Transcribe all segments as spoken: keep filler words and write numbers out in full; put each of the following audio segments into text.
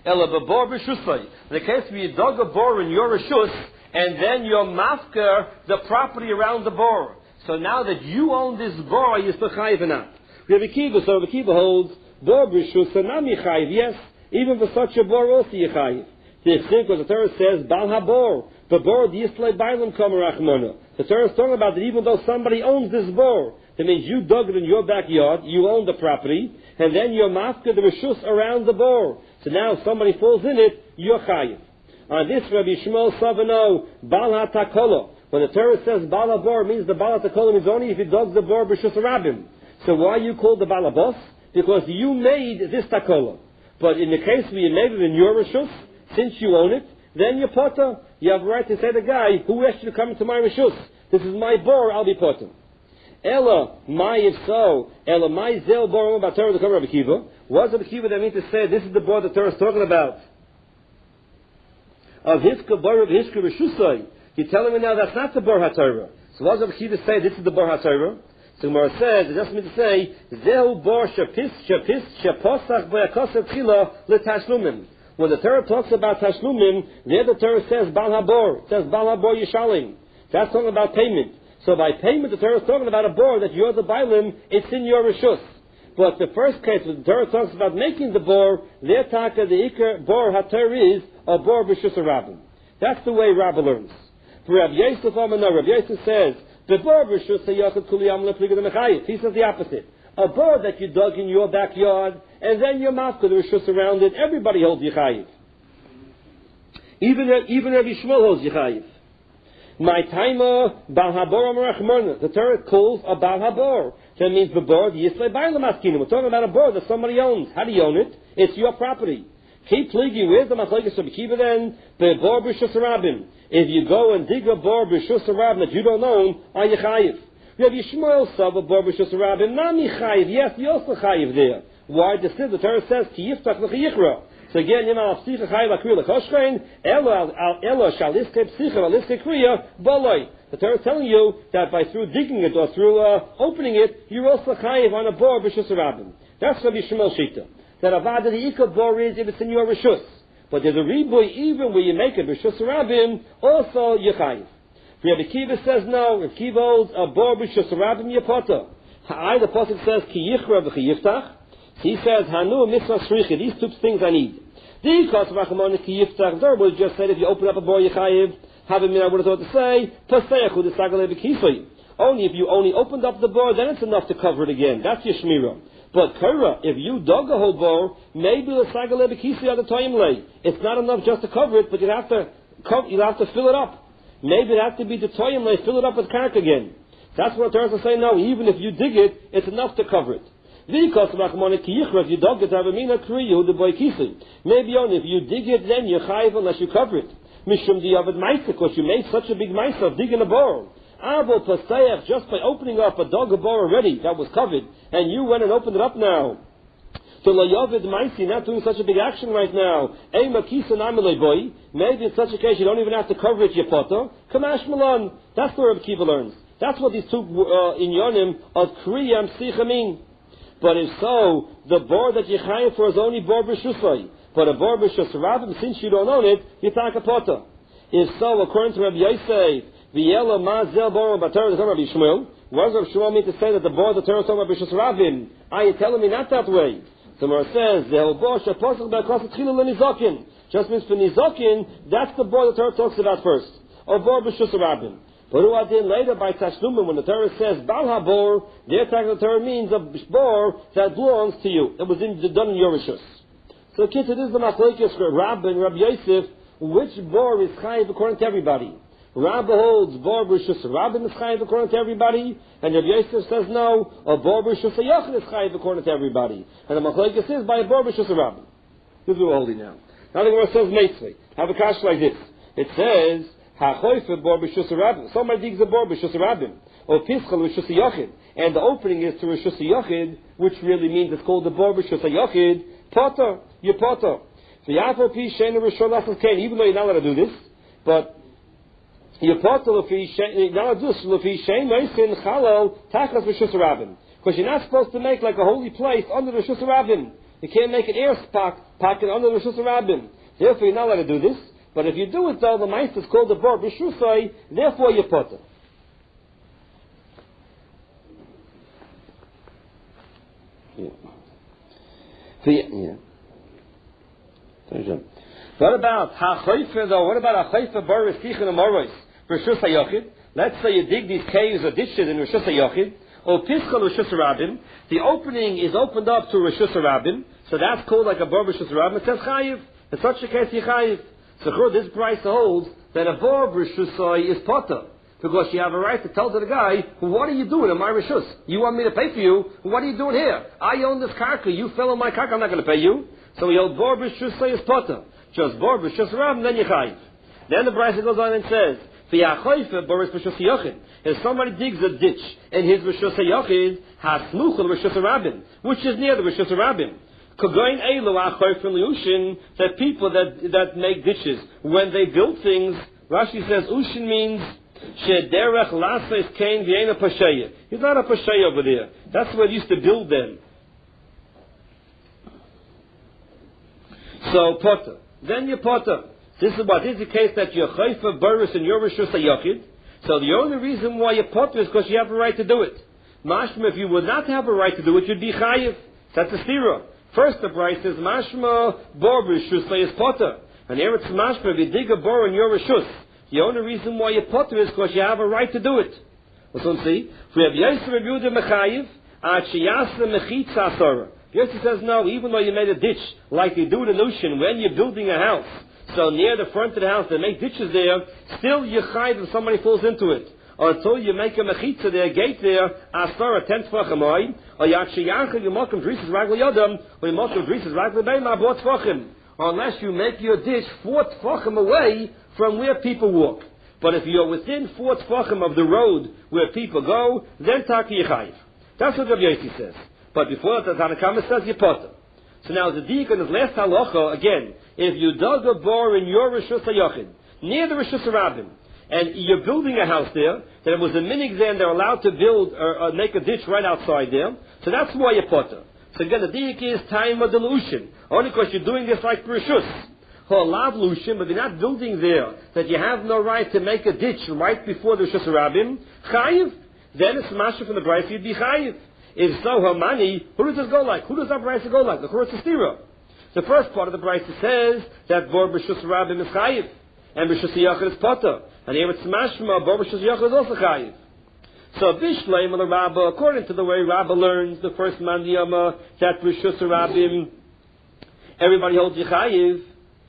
Ela b'bor b'shusay. The case where you dug a bor in your reshus, and then you're mafker the property around the bor. So now that you own this bor, you're still chayiv or not. Rabbi Kiva, so Rabbi Kiva holds, bor b'shus, so now you chayiv, yes, even for such a bor also you chayiv. Because the Torah says, Bal habor, the bor d'yislay bailam kamer achmona. The Torah is talking about that even though somebody owns this bor, that means you dug it in your backyard, you own the property, and then you're mafka the reshus around the bor. So now if somebody falls in it, you're chayiv. On this, Rabbi Shmuel Savano, Bal HaTakola. When the Torah says Bal HaBor, it means the Bal HaTakola means only if you dug the bor b'shus rabim. So why are you called the Bal HaBos? Because you made this Takola. But in the case where you made it in your reshus, since you own it, then you're potter. You have a right to say to the guy, who asked you to come into my reshus? This is my bor, I'll be potter. Ella, my if so, Ella, my zel bor about Torah to cover Rabbi Kiva. What's Rabbi Kiva that mean to say this is the bor the Torah is talking about? Of Hiska bor of Hiska reshusai. You're telling me now that's not the bor HaTorah. So what's Rabbi Kiva say this is the bor HaTorah? So Gemara says, it doesn't mean to say, Zehu bor shapis shapis shaposach b'yakosav tchila l'tashlumim. When the Torah talks about tashlumim, there the Torah says Bal HaBor. It says Bal HaBor Yishalim. That's talking about payment. So by payment, the Torah is talking about a bor that you're the bailim, it's in your reshus. But the first case, when the Torah talks about making the bor, their taka, the ikar bor HaTorah is a bor b'shus rabim. That's the way Rabbi learns. For Rav Yosef Amano, Rav Yosef says, the bor b'shus hayachad kuliyam lepliga the mechayiv. He says the opposite. A bor that you dug in your backyard, and then your mafka, the reshus around it, everybody holds yichayiv. Even, even Rabbi Shmuel holds yichayiv. My timer, Bal Habor Amarachmona. The Torah calls a Bal Habor. That means the bor, the Yislay Bailam Askinim. We're talking about a bor that somebody owns. How do you own it? It's your property. Keep pligi. Where's the Machlekes Rabbi Kiva then? The bor b'shus rabim. If you go and dig a bor b'shus rabim that you don't own, are you chayiv? Rabbi Shmuel saw a bor b'shus rabim. Nami chayiv. Yes, you also chayiv there. Why? The Torah says, Ki yiftach l'chayichra. So again, you know, psicha chayiv akriya l'choshrein, elo elo shaliske psicha aliske kriya boloi. The Torah is telling you that by through digging it or through uh, opening it, you're also chayiv on a bor b'shus rabim. That's Rabbi Shmuel Shita. That avada the ikar bor is if it's in your reshus. But there's a riboy even where you make it b'shus rabim, also you chayiv. Rabbi Kiva says no. If Kiva holds a bor b'shus rabim yapota. Ha'ai the pasuk says ki yichra v'chi he says, Hanu mitzvah shricha, these two things I need. The cost of Rachamon ki yiftach, there was just said if you open up a bor yichayiv, have a minute I would have thought to say, Paseyachu the sagale b'kisoi. Only if you only opened up the bor, then it's enough to cover it again. That's your shmira. But Kara, if you dug a whole bor, maybe the sagale b'kisoi at the time lay. It's not enough just to cover it, but you have to cover, you have to fill it up. Maybe it has to be the toyim lay, fill it up with kark again. That's what the Torah is saying. No, even if you dig it, it's enough to cover it. Because if you dug it, maybe only if you dig it, then you're chayiv unless you cover it. Mishum diavad ma'isa, because you made such a big ma'isa of digging a bor. Abo pasayach, just by opening up a dug a bor already that was covered, and you went and opened it up now. So layavid ma'isi, not doing such a big action right now. Ema kisa namelei boy. Maybe in such a case you don't even have to cover it yapoto. Kamash malan. That's what Rabbi Kiva learns. That's what these two uh, inyonim of kriyam sicha mean. But if so, the bor that you chayiv for is only bor b'shusay. But a bor b'shus rabim, since you don't own it, you take a pota. If so, according to Rabbi Yosef, v'yela mazel bor b'torah, the Rabbi Shmuel, what does Rabbi Shmuel mean to say that the bor the Torah is talking about b'shus rabim? Are you telling me not that way? So Gemara says, the bor sheposach b'akos tchila l'nizokin. Just means for nizokin, that's the bor the Torah talks about first. Or bor b'shus rabim. But who are then later by Tashlumim, when the Torah says Bal HaBor, their type of Torah means a bor that belongs to you, that was in, done in your reshus. So kids, it is the machlekes for Rabbi and Rabbi Yosef, which bor is chayiv according to everybody. Rabbi holds bor b'reshus Rabbi is chayiv according to everybody, and Rabbi Yosef says no, a bor b'reshus Yochid is chayiv according to everybody. And the machlekes is by a bor b'reshus Rabbi. This is what we're holding now. Now the Gemara says Meitzvah. Have a kash like this. It says, Ha'choyfe bor b'shus rabim. Somebody digs a bor b'shus rabim. Or pischal b'shus yochid. And the opening is to b'shus yochid, which really means it's called the bor b'shus yochid. Potter. You're potter. So yafo pi shein rishon lasas kain. Even though you're not allowed to do this, but you're potter l'fi shein, you're not allowed to do this, l'fi shein meisin chalal tachas b'shus rabim. Because you're not supposed to make like a holy place under the b'shus rabim. You can't make an air pocket under the Rishus Rabbim. Therefore, you're not allowed to do this. But if you do it, though, the Meister is called the Bor B'Shusai, therefore you're potter. Yeah. So, yeah. yeah. What about ha-choifer, though? What about ha-choifer Bor Rishichin Amoros Rishus HaYochid? Let's say you dig these caves or ditches in Rishus HaYochid, or Pischal Rishus Rabbim. The opening is opened up to Rishus Rabbim, so that's called like a Bor Rishus Rabbim. It says Chayiv. In such a case, you Chayiv. So this price holds that a Bor Rishusai is potter, because you have a right to tell to the guy, what are you doing in my Rishus? You want me to pay for you? What are you doing here? I own this karka. You fell on my karka. I'm not going to pay you. So we hold Bor Rishusai is potter. Just Bor Rishus Rabbim, then you Chayiv. Then the price goes on and says, if somebody digs a ditch in his Rishus HaYochid, hasmuchel Rishus Rabbim, which is near the Rishus Rabbim. That people that that make ditches, when they build things, Rashi says Ushin means shederech lases kain v'ena pasheya. He's not a pasheya over there. That's where they used to build them. So potter. Then you potter. This is what is the case that you're chayfa burris in your Rishus HaYochid. So the only reason why you potter is because you have a right to do it. Mashma, if you would not have a right to do it, you'd be chayiv. That's a stira. First, the price says mashma bor Rishus is potter, and here it's mashma if you dig a bor in your Rishus. The only reason why you potter is because you have a right to do it. Let's see. If we have Yosef Rebuda Mechayiv, at Shiyasa Mechitza Asora. Yosef says no, even though you made a ditch like you do in Lushan when you're building a house. So near the front of the house, they make ditches there. Still, you chayiv if somebody falls into it. Until you make a mechitza there, a gate there, asara ten tefachim oy, or yakshiyanchel you mokum drisas ragli yodam, or you mokum drisas ragli beima bot tefachim. Unless you make your ditch four tefachim away from where people walk. But if you're within four tefachim of the road where people go, then taki yichayiv. That's what Rabbi Yossi says. But before that, the Tanakama says yipoter. So now the deacon is last halacha again. If you dug a bor in your Rishus HaYochid, near the Rishus Rabbim, and you're building a house there, then it was a minig there, and they're allowed to build or, or make a ditch right outside there. So that's why you potter. So again, the dik is time of delusion. Only because you're doing this like Rishus. Halav lushin, but you're not building there, that you have no right to make a ditch right before the Rishus Rabbim. Chayiv, then it's masha from the Bryce, you'd be chayiv. If so, Hamani, who does this go like? Who does that Bryce go like? The Churus Stira. The first part of the Bryce says that Bor B'Rishus Rabbim is chayiv, and B'Rishus Yachid is potter. And here it's mashma, Bor B'Rishus Yachid is also chayiv. So Bishleim of the Rabbah, according to the way Rabbah learns, the first man Yama, that B'Rishus Rabbim, everybody holds Yechayiv.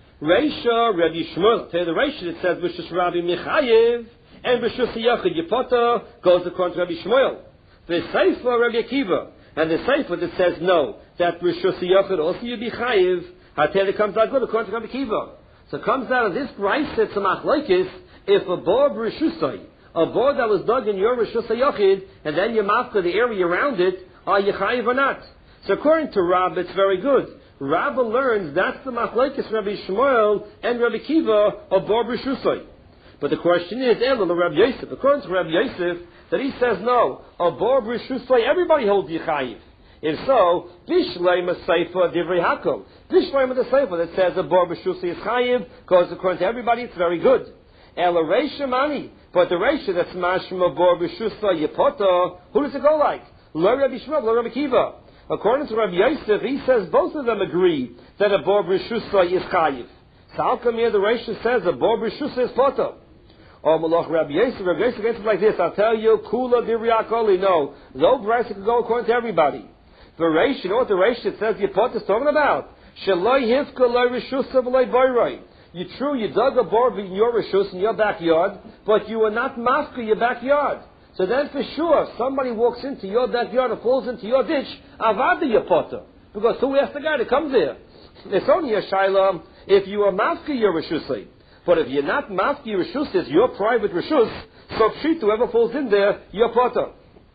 Reisha, Rabbi Shmuel, tell you the Reisha that says B'Rishus Rabbim Yechayiv, and B'Rishus Yachid Yepotter goes according to Rabbi Shmuel. The Seifa Rabbi Akiva, and the Seifa that says no, that Rishus Yachid also you be chayiv. I tell you, it comes out good according to Rabbi Akiva. So it comes out of this price it's a machlokes if a bor b'Rishusai, a bor that was dug in your Rishus Yachid, and then you mafka the area around it, are you chayiv or not? So according to Rab, it's very good. Rabba learns that's the machlokes Rabbi Shmuel and Rabbi Akiva of bor b'Rishusai. But the question is, Elul Rabbi Yosef. According to Rabbi Yosef, that he says no, a bor b'Rishusai, everybody holds Yechayiv. If so, Bishleim Seifa Divrei Hakel. Bishleim the Seifa that says a bor b'Rishusai is Chayiv, because according to everybody it's very good. Ela Reisha Mani, but the Reisha that's Mashma bor b'Rishusai Yepotter, who does it go like? Lo Rabbi Shmuel, Lo Rabbi Akiva. According to Rabbi Yosef, he says both of them agree that a bor b'Rishusai is Chayiv. So how come here the Reisha says a bor b'Rishusai is Potter? Oh, Malach Rabbi Yosef, Rabbi Yosef answers like this, I'll tell you, Kula Divrei no. No price can go according to everybody. The Reish, you know what the Reish says the Yipot is talking about? Shaloi hifka loy rishus v'loy boyroi. You true, you dug a bor in your rishus in your backyard, but you were not mafka your backyard. So then for sure, if somebody walks into your backyard and falls into your ditch, avada Yipotah. Because who asked the guy to come there? It's only a shayla if you are mafka your rishusai. But if you're not mafki rishus, it's your private rishus, so pshit, whoever falls in there, you're potter.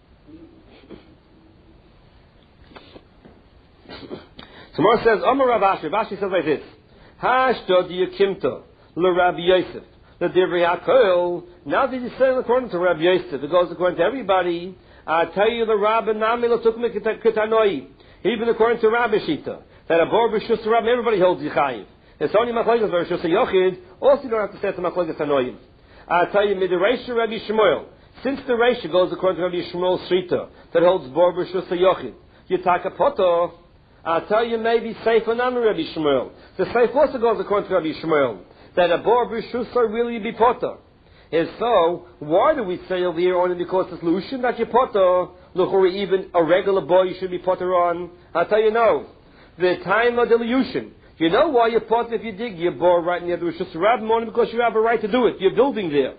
Tomorrow says, Amar Rav Ashi, Rav Ashi says like this, Hashtod Yekimta, Le Rabbi Yosef, Le Divrei HaKol, now that he's saying according to Rabbi Yosef, it goes according to everybody, I tell you the Rabbi Nami Lo Tuk Me Ketanoi, even according to Rabbi Shita, that a bor b'shus Rabbim, everybody holds Yechayiv. It's only Machlokes b'shus Yochid, also you don't have to say it's a Machlokes Anoyim. I'll tell you, Midrash Rabbi Shmuel, since the Reisha goes according to Rabbi Shmuel's Shrita, that holds bor b'shus Yochid, you take a poto, I'll tell you maybe Seif and Nami Rabbi Shmuel. The Seif also goes according to Rabbi Shmuel, that a bor b'shus really be poto. And so, why do we say over here only because it's Lushin that you potter? Look, or even a regular boy you should be potter on? I'll tell you no. The time of the Lushin. You know why you potter if you dig your bore right near the Rishus Rabbim? Only because you have a right to do it. You're building there.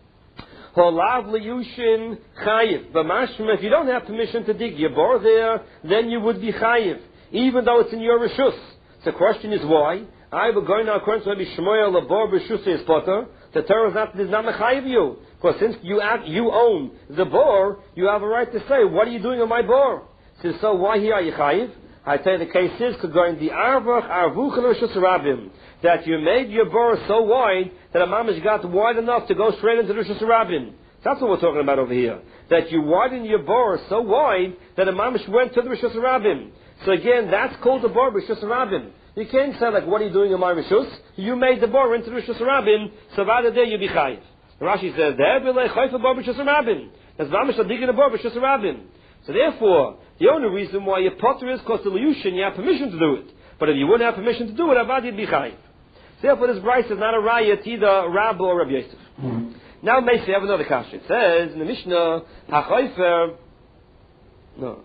Holav Lushin Chayiv. But mashma, if you don't have permission to dig your bore there, then you would be Chayiv, even though it's in your Rishus. The question is why? I will go now according to Rabbi Shmuel, a bor b'shus is potter. The Torah is not, is not mechayiv you. Because since you act, you own the bor, you have a right to say, what are you doing on my bor? So, so why here are you chayiv? I tell you the case is, going the arvach arvuch l'rishus rabbim, that you made your bor so wide, that a mamish got wide enough to go straight into the rishus rabbim. That's what we're talking about over here. That you widened your bor so wide, that a mamish went to the rishus rabbim. So again, that's called the bor b'rishus rabbim. You can't say like, what are you doing in my rishus? You made the bor into rishus rabbim, so by the day you be chayiv. Rashi says, "There be like chayfa bor b'rishus rabbim." That's mamish digging the bor b'rishus rabbim. So therefore, the only reason why you potter is because the liyushin, you have permission to do it. But if you wouldn't have permission to do it, avad you'd be chayiv. Therefore, this Bryce is not a raya, either Rab or Rabbi Yosef. Mm-hmm. Now, Meisei, have another kasha. It says in the Mishnah, hachayfer. No.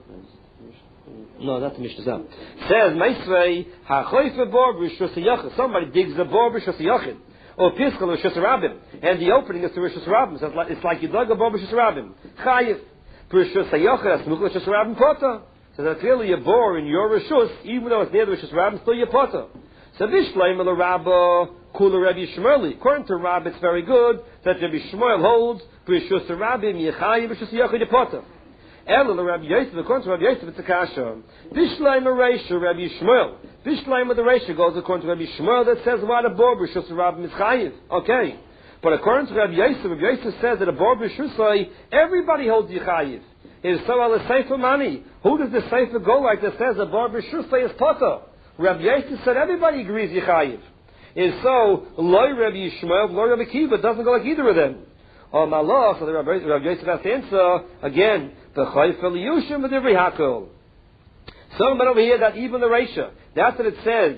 No, that's the Mishnah. Says, Meisvei, ha'choife bor b'rishus ha'yachid. Somebody digs the bor b'rishus ha'yachid. Or piskal b'rishus ha'rabim. And the opening is to rishus ha'rabim. So it's like, it's like you dug a bor b'rishus ha'rabim. Chayiv. B'rishus ha'yachid, asmuch b'rishus ha'rabim potter. So that's really a bor in your rishus, even though it's near the rishus ha'rabim, still your potter. So Bishleim l'Rabba kula Rabbi Shmuel. According to Rab, it's very good that Rabbi Shmuel holds b'rishus ha'rabim yechayiv b'rishus ha'yachid potter. Ela Rabbi Yosef, according to Rabbi Yosef, it's a kasha. Bishleim Reisha, Rabbi Shmuel. Bishleim with the Reisha goes according to Rabbi Shmuel that says what a bor b'rishus Rabbim is chayiv. Okay, but according to Rabbi Yosef, Rabbi Yosef says that a bor b'rishus everybody holds yichayiv. It is so al sefer money. Who does the sefer go like that says a bor b'rishus is potter? Rabbi Yosef said everybody agrees yichayiv. It is so loy Rabbi Shmuel, loy Rabbi Kiva doesn't go like either of them. Oh malach, so the Rabbi, Rabbi Yosef has to answer again. The chayfer liyushim with every hakol. Some but over here that even the Reisha, that's what it says.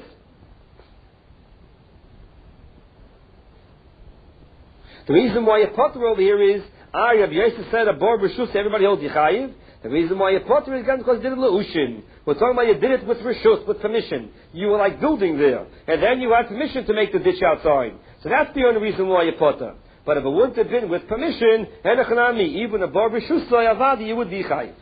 The reason why you potter over here is, ah, Rabbi Yosef said a bor b'rishus, everybody holds yichayiv. The reason why you potter is because you did it leushin. We're talking about you did it with rishus, with permission. You were like building there, and then you had permission to make the ditch outside. So that's the only reason why you potter. But if it wouldn't have been with permission, even a bor b'rishus avadi, you would be chayiv.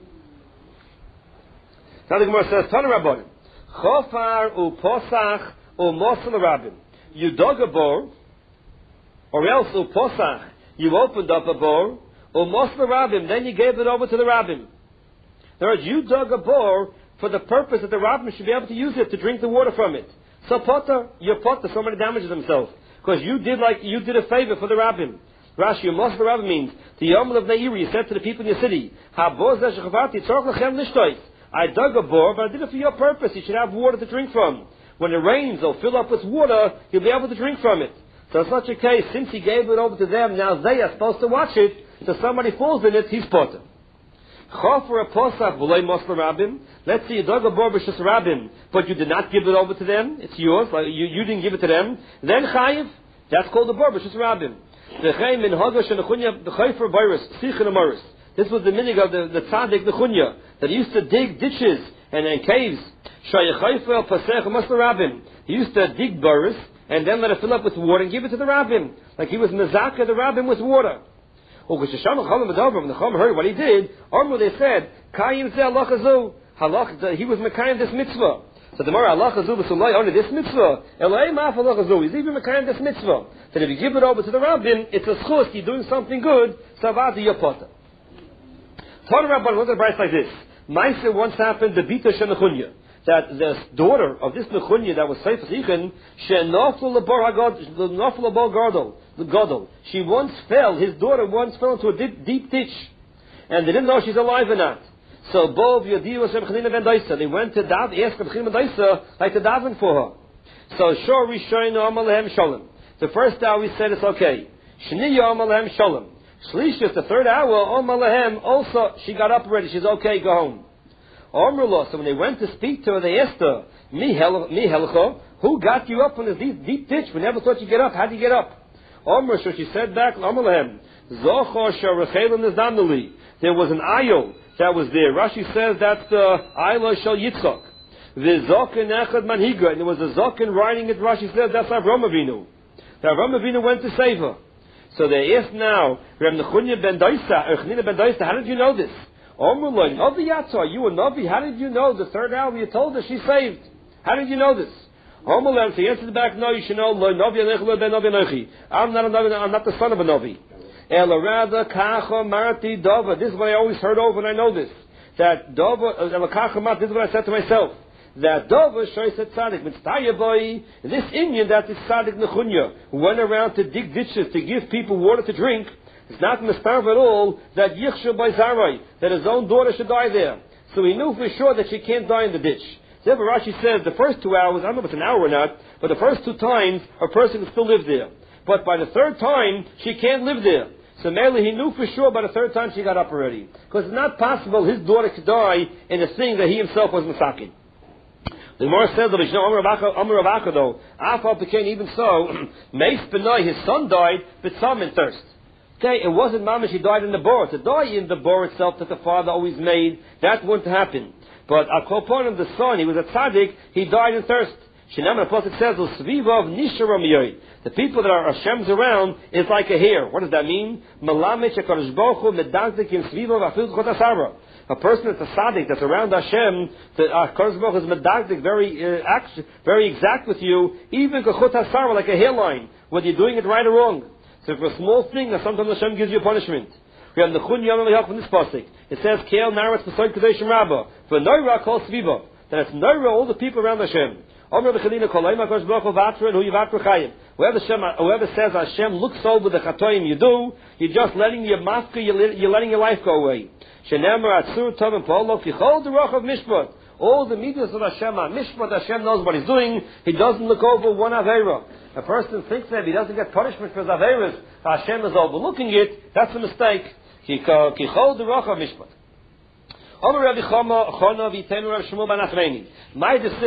Now the Gemara says, Tana Rabbanim, chofar uposach umosel rabbim. You dug a bor, or else uposach, you opened up a bor, umosel rabbim, then you gave it over to the rabbim. In other words, you dug a bor for the purpose that the rabbim should be able to use it to drink the water from it. So potter, your potter, somebody damages himself. Because you did like, you did a favor for the rabbim. Rashi, umosel rabbim means, the Yomel of Neiri, you said to the people in your city, I dug a bore, but I did it for your purpose. You should have water to drink from. When it rains or fill up with water, you'll be able to drink from it. So it's not your case. Since he gave it over to them, now they are supposed to watch it. So somebody falls in it, he's potter. Let's say you dug a bore b'shus rabbim, but you did not give it over to them. It's yours. Like you, you didn't give it to them. Then chayiv. That's called the bore b'shus rabbim. This was the meaning of the, the tzaddik, the chunya, that he used to dig ditches and, and caves. He used to dig burrows and then let it fill up with water and give it to the rabbim. Like he was mezaka the rabbim with water. Oh, when the Chacham heard what he did, they said, he was mekayim this mitzvah. So the more Allah Chazu only this mitzvah, he's even mekayim this mitzvah. That if you give it over to the rabbin, it's a schus, you're doing something good, savati your potter. Tana Rabban was a price like this. Ma'aser once happened, the Bita Shenechunya, that the daughter of this Nechunya that was Seifas Ichen, Shenofel Labor Hagod, the Nofel Labor Gordel, the Godel. She once fell, his daughter once fell into a deep, deep ditch, and they didn't know she's alive or not. So Bob Yodiu Hashem Chanina ben Daisa. They went to daven, ask Rabbi Chanina ben Daisa, like to daven for her. So Shor Rishon Amal Lehem Shalom. The first hour we said it's okay. Shniya Amal Lehem Shalom. Shlish, the third hour, Amal Lehem, also, she got up already, she's okay, go home. Amrullah, so when they went to speak to her, they asked her, Mi Helcha, who got you up from this deep, deep ditch? We never thought you'd get up. How did you get up? Amr, so she said back, Amal Lehem, Zochor Sharechelim Nizdamnali. There was an aisle that was there. Rashi says that's the Ayla Shel Yitzchak. The Zokin Echad Manhiga, and there was a Zokin riding it. Rashi says that's Avram Avinu. The Avram Avinu went to save her. So they asked now, Reb Nechunya ben Daisa, or Chanina ben Daisa, how did you know this? Omrullah, Navi Yatzah, you a Navi, how did you know the third hour you told her she's saved? How did you know this? Omrullah, so he answered back, no, you should know, Navi Alechi, ben Navi Alechi. I'm not a Navi, I'm not the son of a Navi. Elarada Kacha Marti Dava. This is what I always heard over, and I know this. That Dava, Elakacha Mat, this is what I said to myself. That Dava Shoyset Tzadik, Mitztayaboy, this Indian that is Tzadik Nechunya, who went around to dig ditches to give people water to drink, it's not misparv at all that Yichshu by Zarai, that his own daughter should die there. So he knew for sure that she can't die in the ditch. Therefore Rashi says the first two hours, I don't know if it's an hour or not, but the first two times a person can still live there. But by the third time, she can't live there. So Mele, he knew for sure by the third time she got up already. Because it's not possible his daughter could die in a thing that he himself was masakin. The Gemara says that Amar Rav Aka though, Afal became even so, Meis Benai, his son died, but some in thirst. Okay, it wasn't Mamash, he died in the bor. To die in the bor itself that the father always made, that wouldn't happen. But Akoponim, the son, he was a tzaddik, he died in thirst. Shinam, plus it says, the people that are Hashem's around is like a hair. What does that mean? A person that's a tzaddik, that's around Hashem, the HaKadosh Baruch Hu is medagdik, very, uh, act, very exact with you, even kachut hasara, like a hairline, whether you're doing it right or wrong. So for a small thing, that sometimes Hashem gives you a punishment. We have the Chun Yom Yom from this pasuk. It says, Keil Naretz Pesach Kadeshim Rabbah, for Noira Kol Sviva, that it's Noira, all the people around Hashem. Whoever says Hashem looks over the chatoim you do, you're just letting your mafka, you're letting your life go away. All the medias of Hashem are mishpat. Hashem knows what he's doing. He doesn't look over one avera. A person thinks that if he doesn't get punishment for his averas, Hashem is overlooking it. That's a mistake. My